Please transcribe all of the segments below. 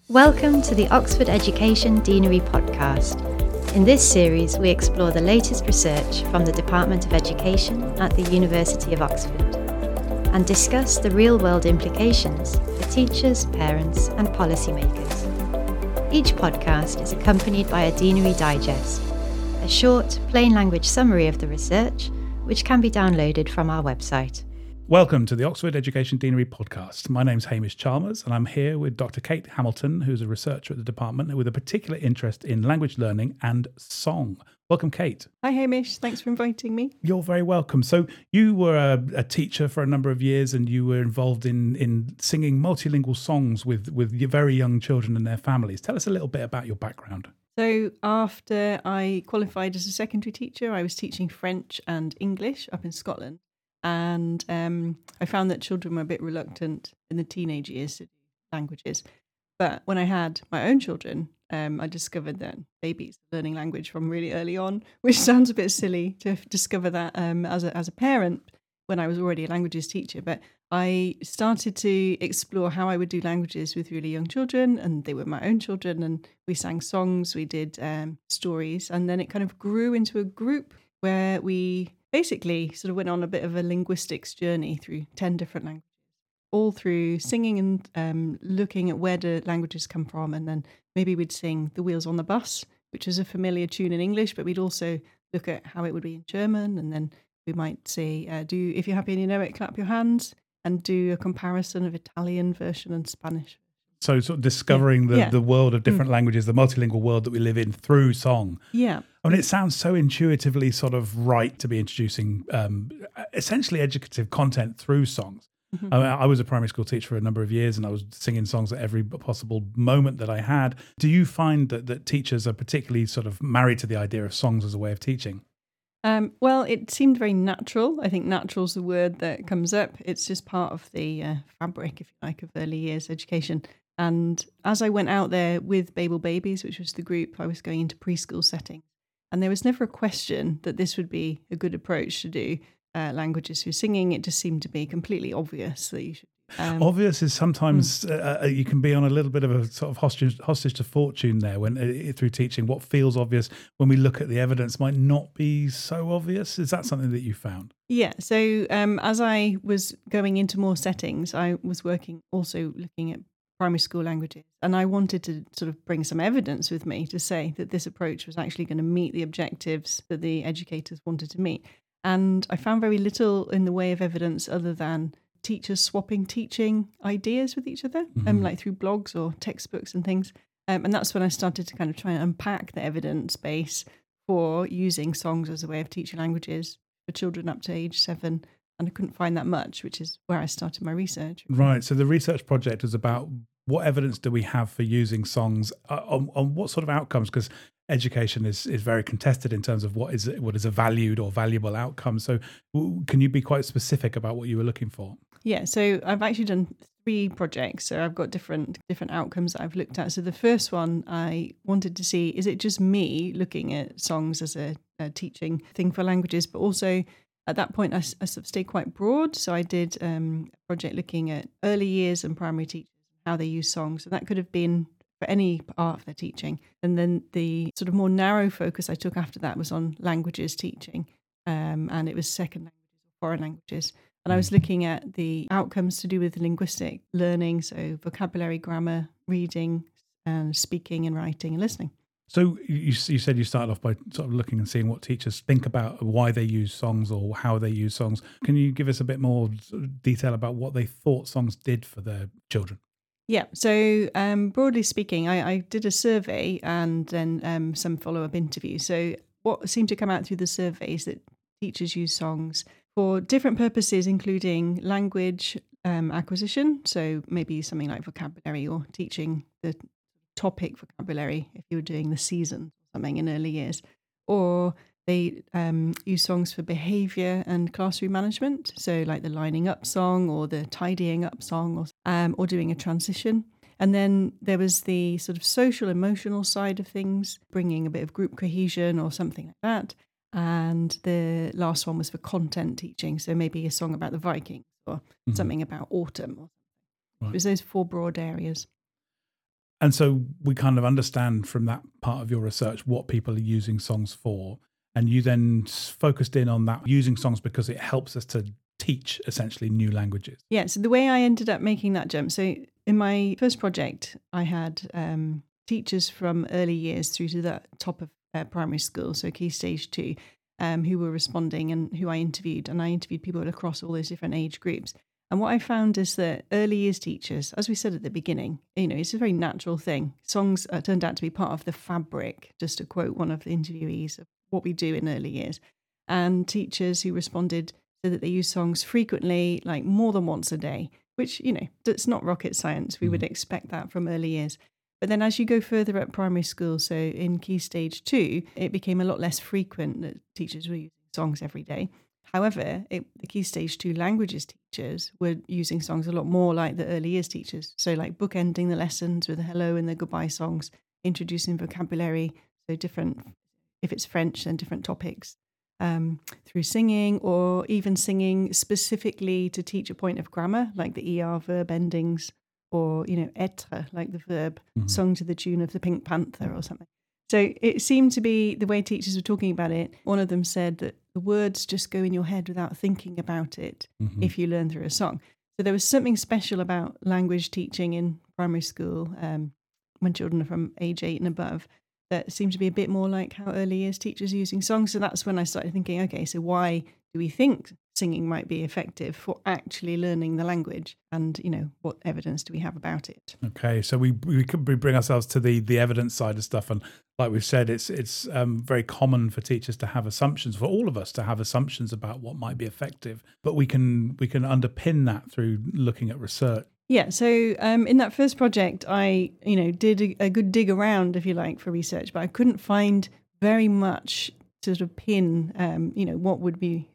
Welcome to the Oxford Education Deanery podcast. In this series, we explore the latest research from the Department of Education at the University of Oxford and discuss the real-world implications for teachers, parents, and policymakers. Each podcast is accompanied by a Deanery Digest, a short, plain language summary of the research, which can be downloaded from our website. Welcome to the Oxford Education Deanery podcast. My name's Hamish Chalmers and I'm here with Dr. Kate Hamilton, who's a researcher at the department with a particular interest in language learning and song. Welcome, Kate. Hi, Hamish. Thanks for inviting me. You're very welcome. So you were a teacher for a number of years and you were involved in singing multilingual songs with your very young children and their families. Tell us a little bit about your background. So after I qualified as a secondary teacher, I was teaching French and English up in Scotland. And I found that children were a bit reluctant in the teenage years to do languages. But when I had my own children, I discovered that babies are learning language from really early on, which sounds a bit silly to discover that as a parent when I was already a languages teacher. But I started to explore how I would do languages with really young children, and they were my own children. And we sang songs, we did stories, and then it kind of grew into a group where we basically sort of went on a bit of a linguistics journey through 10 different languages, all through singing and looking at where do languages come from. And then maybe we'd sing The Wheels on the Bus, which is a familiar tune in English, but we'd also look at how it would be in German. And then we might say, if you're happy and you know it, clap your hands, and do a comparison of Italian version and Spanish. So sort of discovering the world of different languages, the multilingual world that we live in through song. Yeah. I mean, it sounds so intuitively sort of right to be introducing essentially educative content through songs. Mm-hmm. I was a primary school teacher for a number of years and I was singing songs at every possible moment that I had. Do you find that teachers are particularly sort of married to the idea of songs as a way of teaching? Well, it seemed very natural. I think natural is the word that comes up. It's just part of the fabric, if you like, of early years education. And as I went out there with Babel Babies, which was the group, I was going into preschool settings. And there was never a question that this would be a good approach to do languages through singing. It just seemed to be completely obvious that you should. Obvious is sometimes you can be on a little bit of a sort of hostage to fortune there when through teaching. What feels obvious when we look at the evidence might not be so obvious. Is that something that you found? Yeah. So as I was going into more settings, I was working also looking at primary school languages. And I wanted to sort of bring some evidence with me to say that this approach was actually going to meet the objectives that the educators wanted to meet. And I found very little in the way of evidence other than teachers swapping teaching ideas with each other, like through blogs or textbooks and things. And that's when I started to kind of try and unpack the evidence base for using songs as a way of teaching languages for children up to age 7. And I couldn't find that much, which is where I started my research. Right. So the research project was about what evidence do we have for using songs on what sort of outcomes? Because education is very contested in terms of what is a valued or valuable outcome. So can you be quite specific about what you were looking for? Yeah. So I've actually done 3 projects. So I've got different outcomes that I've looked at. So the first one, I wanted to see, is it just me looking at songs as a teaching thing for languages, but also at that point, I sort of stayed quite broad. So I did a project looking at early years and primary teachers, how they use songs. So that could have been for any part of their teaching. And then the sort of more narrow focus I took after that was on languages teaching. And it was second languages or foreign languages. And I was looking at the outcomes to do with linguistic learning. So vocabulary, grammar, reading, and speaking and writing and listening. So you said you started off by sort of looking and seeing what teachers think about why they use songs or how they use songs. Can you give us a bit more detail about what they thought songs did for their children? Yeah. So broadly speaking, I did a survey and then some follow-up interviews. So what seemed to come out through the survey is that teachers use songs for different purposes, including language acquisition. So maybe something like vocabulary or teaching the topic vocabulary if you were doing the season or something in early years, or they use songs for behaviour and classroom management, so like the lining up song or the tidying up song or doing a transition. And then there was the sort of social emotional side of things, bringing a bit of group cohesion or something like that. And the last one was for content teaching, so maybe a song about the Vikings or something about autumn. Right. It was those 4 broad areas. And so we kind of understand from that part of your research what people are using songs for. And you then focused in on that, using songs because it helps us to teach essentially new languages. Yeah, so the way I ended up making that jump, so in my first project, I had teachers from early years through to the top of primary school, so Key Stage 2, who were responding and who I interviewed. And I interviewed people across all those different age groups. And what I found is that early years teachers, as we said at the beginning, it's a very natural thing. Songs turned out to be part of the fabric, just to quote one of the interviewees, of what we do in early years. And teachers who responded said that they use songs frequently, like more than once a day, which, it's not rocket science. We would expect that from early years. But then as you go further up primary school, so in Key Stage 2, it became a lot less frequent that teachers were using songs every day. However, the Key Stage 2 languages teachers were using songs a lot more like the early years teachers. So like bookending the lessons with the hello and the goodbye songs, introducing vocabulary, so different, if it's French, then different topics, through singing, or even singing specifically to teach a point of grammar, like the ER verb endings, or, être, like the verb, sung to the tune of the Pink Panther or something. So it seemed to be the way teachers were talking about it. One of them said that the words just go in your head without thinking about it if you learn through a song. So there was something special about language teaching in primary school when children are from age 8 and above that seemed to be a bit more like how early years teachers are using songs. So that's when I started thinking, okay, so why do we think singing might be effective for actually learning the language? And, what evidence do we have about it? Okay, so we bring ourselves to the evidence side of stuff. And like we've said, it's very common for teachers to have assumptions, for all of us to have assumptions about what might be effective. But we can underpin that through looking at research. Yeah, so in that first project, I, did a good dig around, if you like, for research, but I couldn't find very much to sort of pin, what would be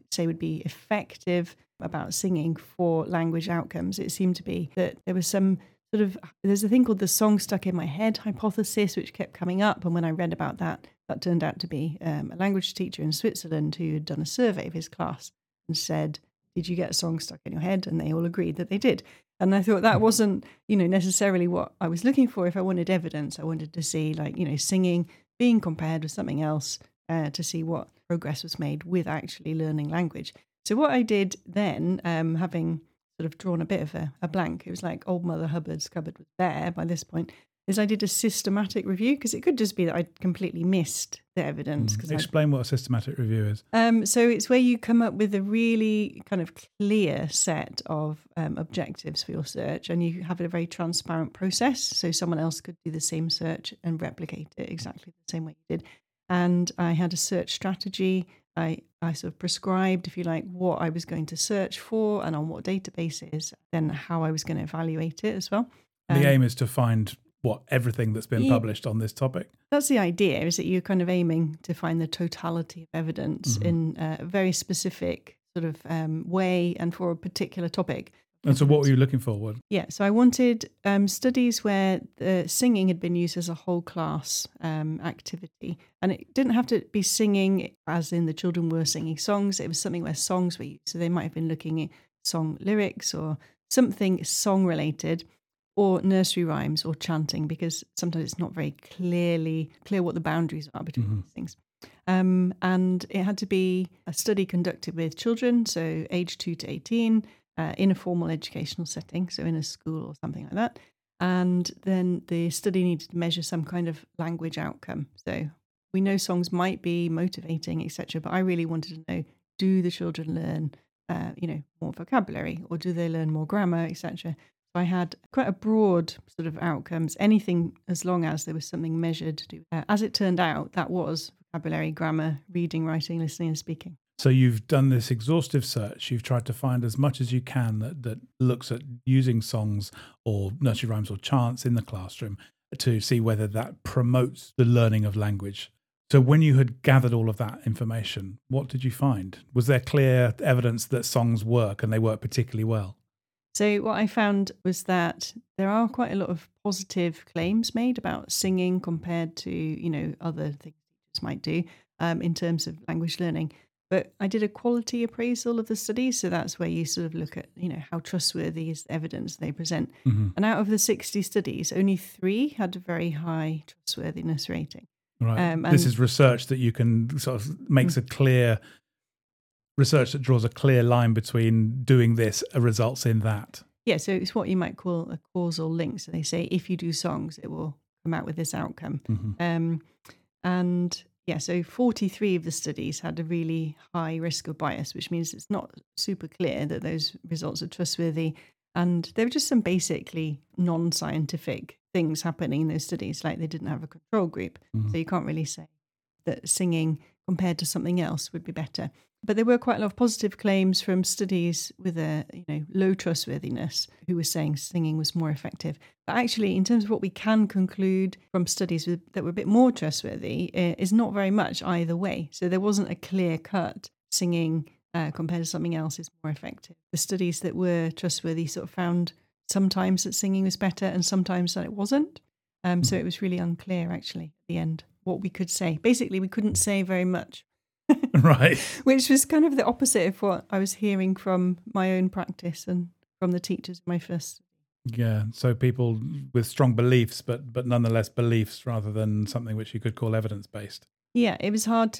effective about singing for language outcomes. It seemed to be that there was some there's a thing called the song stuck in my head hypothesis, which kept coming up. And when I read about that turned out to be a language teacher in Switzerland who had done a survey of his class and said, did you get a song stuck in your head? And they all agreed that they did. And I thought that wasn't, necessarily what I was looking for. If I wanted evidence, I wanted to see singing being compared with something else to see what progress was made with actually learning language. So what I did then, having sort of drawn a bit of a blank, it was like old Mother Hubbard's cupboard was bare by this point, is I did a systematic review, because it could just be that I'd completely missed the evidence. Explain what a systematic review is. So it's where you come up with a really kind of clear set of objectives for your search, and you have a very transparent process. So someone else could do the same search and replicate it exactly the same way you did. And I had a search strategy. I sort of prescribed, if you like, what I was going to search for and on what databases, then how I was going to evaluate it as well. The aim is to find everything that's been published on this topic. That's the idea, is that you're kind of aiming to find the totality of evidence in a very specific sort of way and for a particular topic. And so what were you looking for? Yeah, so I wanted studies where the singing had been used as a whole class activity. And it didn't have to be singing as in the children were singing songs. It was something where songs were used. So they might have been looking at song lyrics or something song related, or nursery rhymes or chanting, because sometimes it's not very clear what the boundaries are between these things. And it had to be a study conducted with children, so age 2 to 18, in a formal educational setting, so in a school or something like that. And then the study needed to measure some kind of language outcome. So we know songs might be motivating, etc., but I really wanted to know, do the children learn, more vocabulary, or do they learn more grammar, etc.? So I had quite a broad sort of outcomes, anything as long as there was something measured to do. As it turned out, that was vocabulary, grammar, reading, writing, listening, and speaking. So you've done this exhaustive search. You've tried to find as much as you can that looks at using songs or nursery rhymes or chants in the classroom to see whether that promotes the learning of language. So when you had gathered all of that information, what did you find? Was there clear evidence that songs work and they work particularly well? So what I found was that there are quite a lot of positive claims made about singing compared to, other things teachers might do in terms of language learning. But I did a quality appraisal of the studies. So that's where you sort of look at, how trustworthy is the evidence they present. And out of the 60 studies, only 3 had a very high trustworthiness rating. Right. This is research that you can sort of makes a clear research that draws a clear line between doing this results in that. Yeah, so it's what you might call a causal link. So they say if you do songs, it will come out with this outcome. And yeah, so 43 of the studies had a really high risk of bias, which means it's not super clear that those results are trustworthy. And there were just some basically non-scientific things happening in those studies, like they didn't have a control group. So you can't really say that singing compared to something else would be better. But there were quite a lot of positive claims from studies with a low trustworthiness who were saying singing was more effective. But actually, in terms of what we can conclude from studies that were a bit more trustworthy, is not very much either way. So there wasn't a clear cut singing compared to something else is more effective. The studies that were trustworthy sort of found sometimes that singing was better and sometimes that it wasn't. So it was really unclear actually at the end what we could say. Basically, we couldn't say very much. Right. Which was kind of the opposite of what I was hearing from my own practice and from the teachers in my first. Yeah, so people with strong beliefs, but nonetheless beliefs rather than something which you could call evidence-based. Yeah, it was hard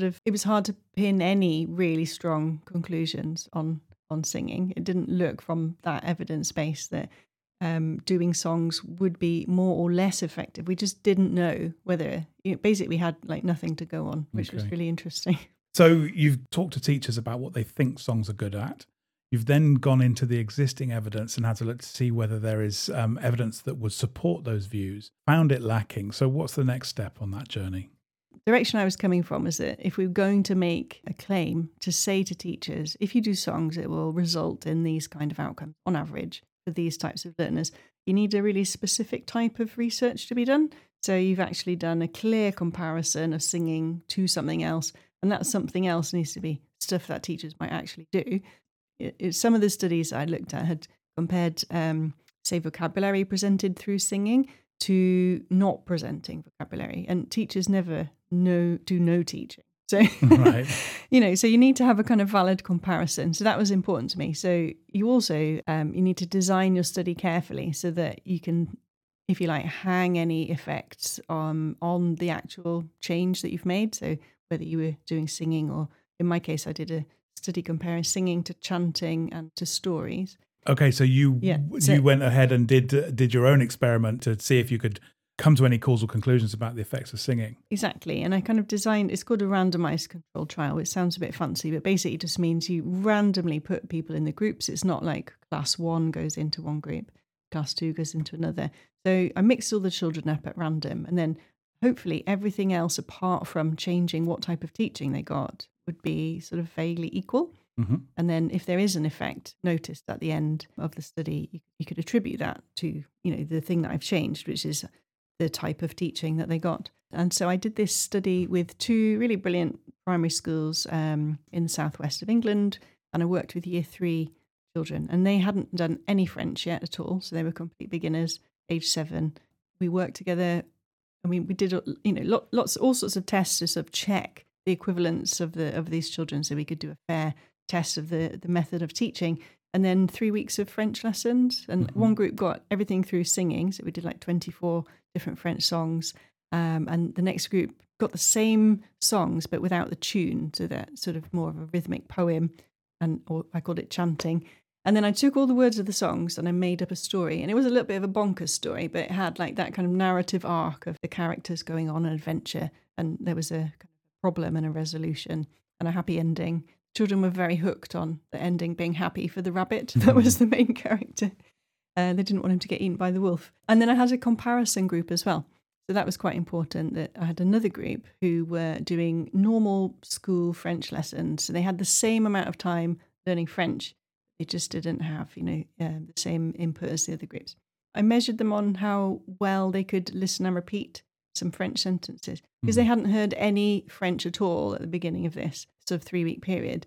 to pin any really strong conclusions on singing. It didn't look from that evidence base that doing songs would be more or less effective. We just didn't know whether, basically we had like nothing to go on, which was really interesting. So you've talked to teachers about what they think songs are good at. You've then gone into the existing evidence and had to look to see whether there is evidence that would support those views. Found it lacking. So what's the next step on that journey? The direction I was coming from is that if we were going to make a claim to say to teachers, if you do songs, it will result in these kind of outcomes on average for these types of learners, you need a really specific type of research to be done. So you've actually done a clear comparison of singing to something else, and that something else needs to be stuff that teachers might actually do. Some of the studies I looked at had compared, say, vocabulary presented through singing to not presenting vocabulary, and teachers never do no teaching. So, right. So you need to have a kind of valid comparison. So that was important to me. So you also, you need to design your study carefully so that you can, if you like, hang any effects on the actual change that you've made. So whether you were doing singing or, in my case, I did a study comparing singing to chanting and to stories. Okay, so you went ahead and did your own experiment to see if you could come to any causal conclusions about the effects of singing. Exactly. And I kind of designed, it's called a randomized controlled trial, which sounds a bit fancy, but basically it just means you randomly put people in the groups. It's not like class 1 goes into one group, class 2 goes into another. So I mixed all the children up at random, and then hopefully everything else apart from changing what type of teaching they got would be sort of vaguely equal. And then if there is an effect noticed at the end of the study, you could attribute that to, the thing that I've changed, which is the type of teaching that they got. And so I did this study with 2 really brilliant primary schools in the southwest of England, and I worked with year 3 children, and they hadn't done any French yet at all. So they were complete beginners, age 7. We worked together, and we did, all sorts of tests to sort of check the equivalence of these children, so we could do a fair test of the method of teaching. And then 3 weeks of French lessons, and one group got everything through singing, so we did like 24 different French songs, and the next group got the same songs but without the tune, so that sort of more of a rhythmic poem, or I called it chanting. And then I took all the words of the songs and I made up a story, and it was a little bit of a bonkers story, but it had like that kind of narrative arc of the characters going on an adventure, and there was a kind of problem and a resolution and a happy ending. Children were very hooked on the ending being happy for the rabbit that was the main character. They didn't want him to get eaten by the wolf. And then I had a comparison group as well. So that was quite important, that I had another group who were doing normal school French lessons. So they had the same amount of time learning French. They just didn't have, the same input as the other groups. I measured them on how well they could listen and repeat some French sentences, because they hadn't heard any French at all at the beginning of this sort of 3-week period.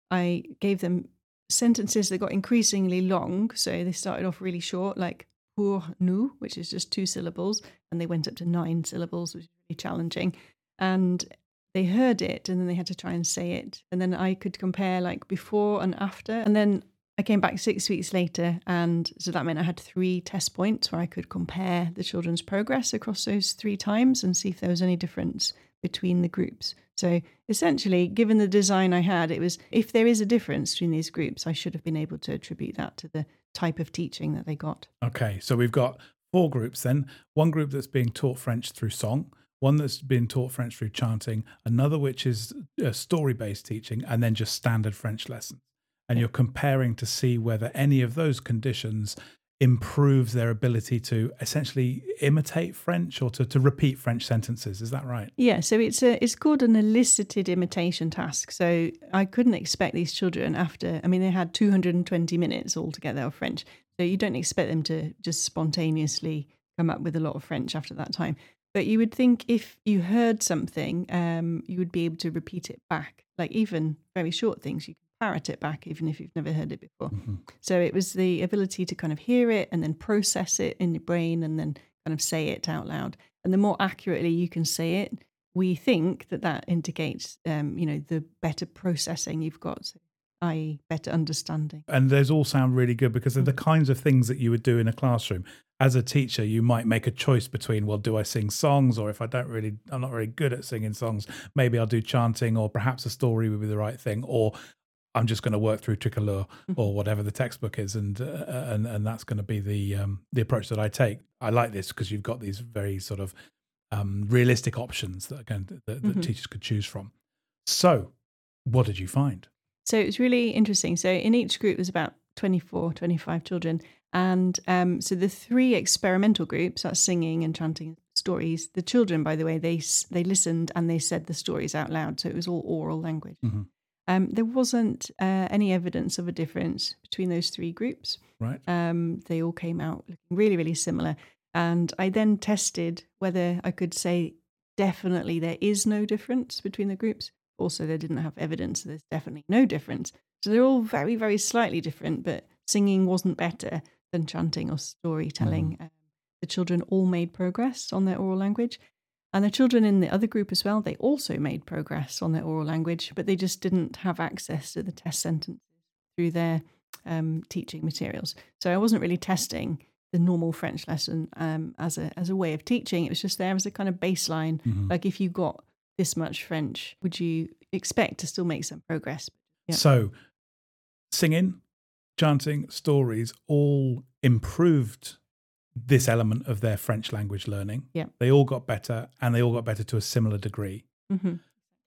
I gave them sentences that got increasingly long. So they started off really short, like pour nous, which is just 2 syllables, and they went up to 9 syllables, which is really challenging. And they heard it and then they had to try and say it. And then I could compare like before and after. And then I came back 6 weeks later. And so that meant I had 3 test points where I could compare the children's progress across those 3 times and see if there was any difference between the groups. So essentially, given the design I had, it was if there is a difference between these groups, I should have been able to attribute that to the type of teaching that they got. Okay, so we've got 4 groups then. One group that's being taught French through song, one that's being taught French through chanting, another which is story-based teaching, and then just standard French lessons. And you're comparing to see whether any of those conditions improves their ability to essentially imitate French or to repeat French sentences. Is that right? Yeah, so it's called an elicited imitation task. So I couldn't expect these children they had 220 minutes altogether of French. So you don't expect them to just spontaneously come up with a lot of French after that time. But you would think if you heard something, you would be able to repeat it back. Like even very short things, you can parrot it back even if you've never heard it before. Mm-hmm. So it was the ability to kind of hear it and then process it in your brain and then kind of say it out loud. And the more accurately you can say it, we think that indicates, the better processing you've got, i.e. better understanding. And those all sound really good because they're the kinds of things that you would do in a classroom. As a teacher, you might make a choice between, well, do I sing songs? Or if I'm not very good at singing songs, maybe I'll do chanting, or perhaps a story would be the right thing. Or I'm just going to work through Tricolore or whatever the textbook is, and that's going to be the approach that I take. I like this because you've got these very sort of realistic options that teachers could choose from. So, what did you find? So it was really interesting. So in each group was about 24, 25 children, and so the 3 experimental groups, that's singing and chanting stories. The children, by the way, they listened and they said the stories out loud, so it was all oral language. Mm-hmm. There wasn't any evidence of a difference between those 3 groups. Right. They all came out looking really, really similar. And I then tested whether I could say definitely there is no difference between the groups. Also, they didn't have evidence that there's definitely no difference. So they're all very, very slightly different, but singing wasn't better than chanting or storytelling. Mm. The children all made progress on their oral language. And the children in the other group as well, they also made progress on their oral language, but they just didn't have access to the test sentences through their teaching materials. So I wasn't really testing the normal French lesson as a way of teaching. It was just there as a kind of baseline. Mm-hmm. Like if you got this much French, would you expect to still make some progress? Yeah. So singing, chanting, stories all improved this element of their French language learning. Yeah. They all got better, and they all got better to a similar degree. Mm-hmm.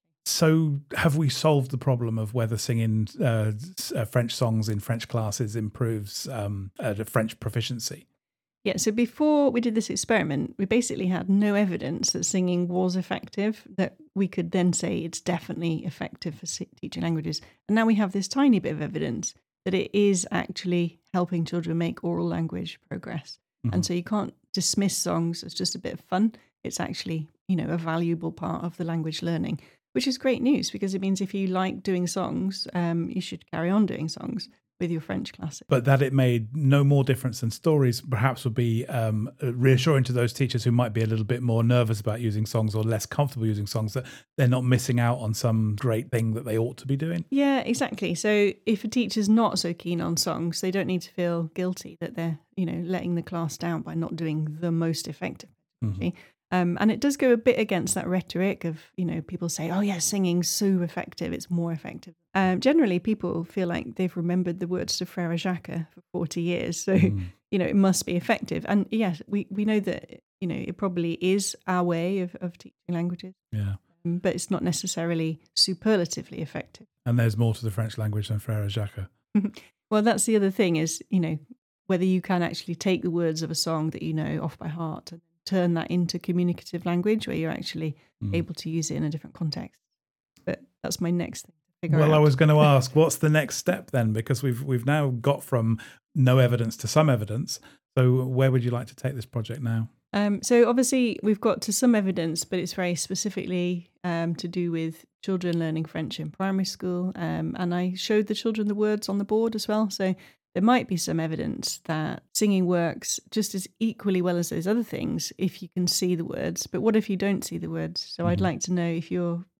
So have we solved the problem of whether singing French songs in French classes improves the French proficiency? Yeah, so before we did this experiment, we basically had no evidence that singing was effective, that we could then say it's definitely effective for teaching languages. And now we have this tiny bit of evidence that it is actually helping children make oral language progress. Mm-hmm. And so you can't dismiss songs as just a bit of fun. It's actually, a valuable part of the language learning, which is great news because it means if you like doing songs, you should carry on doing songs with your French classes. But that it made no more difference than stories perhaps would be reassuring to those teachers who might be a little bit more nervous about using songs or less comfortable using songs, that they're not missing out on some great thing that they ought to be doing. Yeah, exactly. So if a teacher's not so keen on songs, they don't need to feel guilty that they're, letting the class down by not doing the most effective. Mm-hmm. And it does go a bit against that rhetoric of, people say, oh, yeah, singing's so effective, it's more effective. Generally, people feel like they've remembered the words to Frère Jacques for 40 years. So, it must be effective. And yes, we know that, it probably is our way of teaching languages. Yeah. But it's not necessarily superlatively effective. And there's more to the French language than Frère Jacques. Well, that's the other thing is, whether you can actually take the words of a song that you know off by heart and turn that into communicative language where you're actually able to use it in a different context. But that's my next thing to figure out. Well, I was going to ask, what's the next step then? Because we've now got from no evidence to some evidence. So where would you like to take this project now? So obviously we've got to some evidence, but it's very specifically to do with children learning French in primary school. And I showed the children the words on the board as well. So there might be some evidence that singing works just as equally well as those other things if you can see the words. But what if you don't see the words? So I'd like to know if you're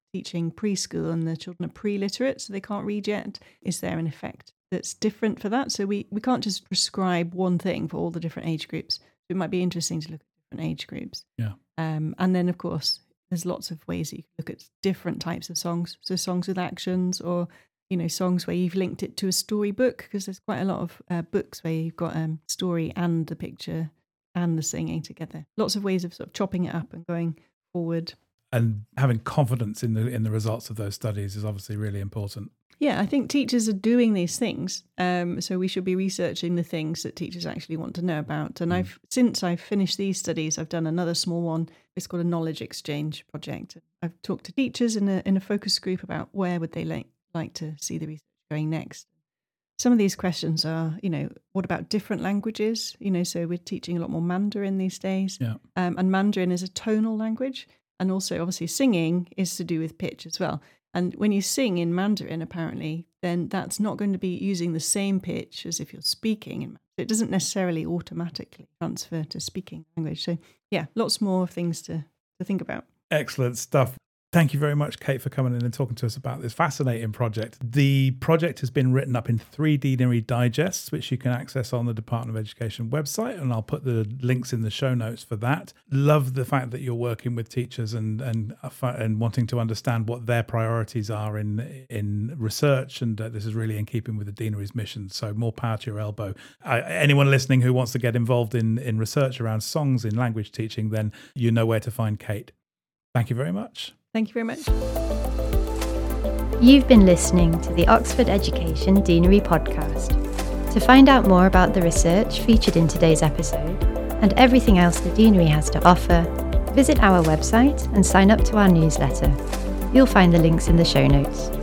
teaching preschool and the children are pre-literate, so they can't read yet. Is there an effect that's different for that? So we can't just prescribe one thing for all the different age groups. It might be interesting to look at different age groups. Yeah. And then, of course, there's lots of ways that you can look at different types of songs. So songs with actions, or songs where you've linked it to a storybook, because there's quite a lot of books where you've got story and the picture and the singing together. Lots of ways of sort of chopping it up and going forward. And having confidence in the results of those studies is obviously really important. Yeah, I think teachers are doing these things, so we should be researching the things that teachers actually want to know about. And since I've finished these studies, I've done another small one. It's called a knowledge exchange project. I've talked to teachers in a focus group about where would they like to see the research going next. Some of these questions are, what about different languages? So we're teaching a lot more Mandarin these days. Yeah. And Mandarin is a tonal language. And also, obviously, singing is to do with pitch as well. And when you sing in Mandarin, apparently, then that's not going to be using the same pitch as if you're speaking in Mandarin. It doesn't necessarily automatically transfer to speaking language. So, yeah, lots more things to think about. Excellent stuff. Thank you very much, Kate, for coming in and talking to us about this fascinating project. The project has been written up in 3 Deanery digests, which you can access on the Department of Education website, and I'll put the links in the show notes for that. Love the fact that you're working with teachers and wanting to understand what their priorities are in research, and this is really in keeping with the Deanery's mission. So more power to your elbow. Anyone listening who wants to get involved in research around songs in language teaching, then you know where to find Kate. Thank you very much. Thank you very much. You've been listening to the Oxford Education Deanery podcast. To find out more about the research featured in today's episode and everything else the Deanery has to offer, visit our website and sign up to our newsletter. You'll find the links in the show notes.